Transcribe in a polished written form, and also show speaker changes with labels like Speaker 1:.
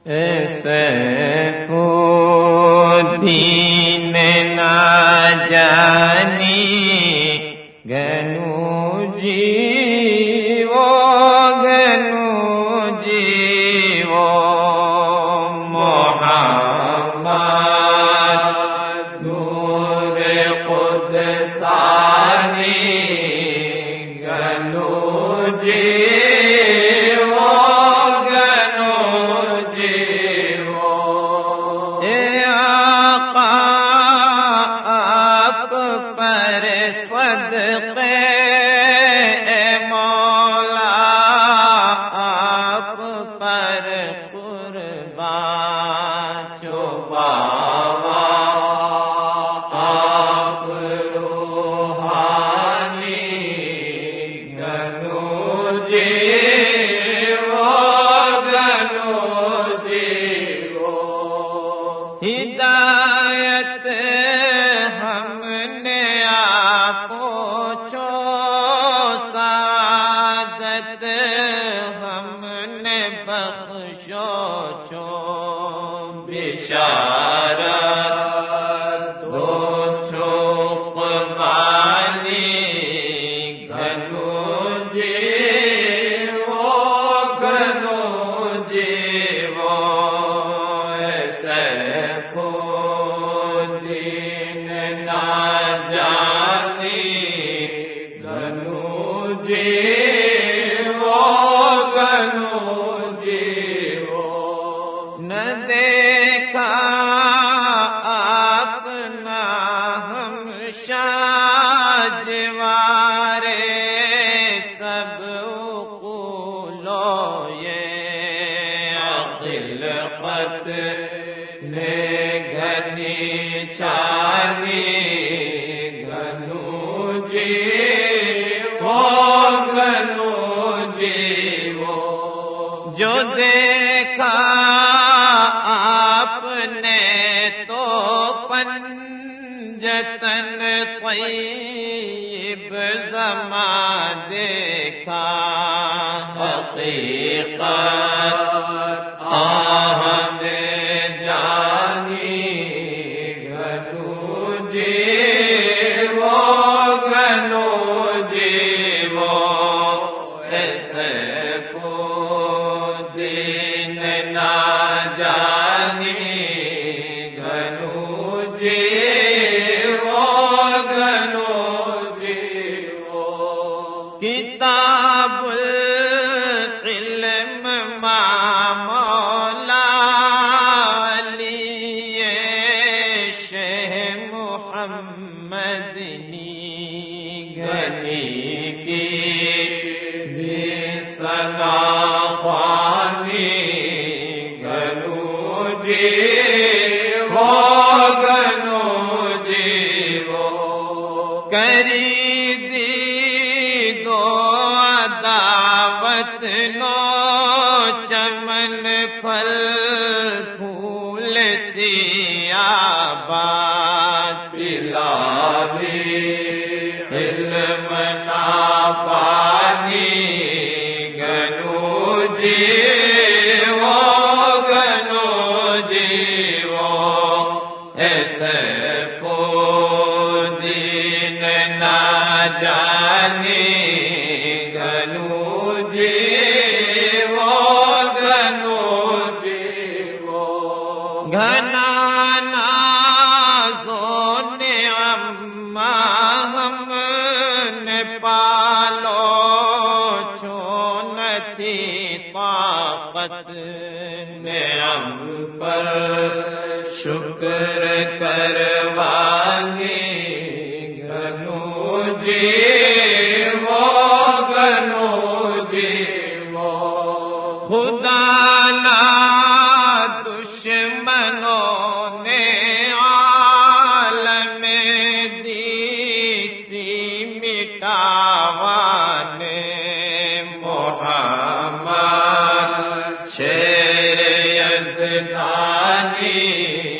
Speaker 1: safe الدین نہ جانی گنو جیو محمد نور قدسانی گنو ہدایت ہم نے آپ پوچھو، سعادت ہم نے بخشو چھو، بشارت دو چھوق بانی گھنو جیو گھنو جیو سیف الدین نہ جانی گھنو جیو نہ دیکھا آپ نہ ہم شاجوارے سب قولو یہ خلقت نے گھنی چھانی گھنو جیو جو دیکھا آپ نے تو پنجتن طیب زماں دیکھا، حقیقت ہم جانی گھنو جیو سیف الدین نہ جانی گھنو جیو کتاب العلم مولا علی شہ محمد گھنی کی سنا پانی گھنو جیو کری دی دو عداوت نو چمن پھل پھول سیابات پلا بھی علم نہ پانی گھنو جیو سیف الدین نہ جانی گھنو جیو گھنا نازو نعما ہم نے پالو چھو نتھی طاقت نعم پر شکر کروانی گھنو جیو خدا نا دشمنوں نے عالم دیسی مٹاوانے محمد شیر یزدانی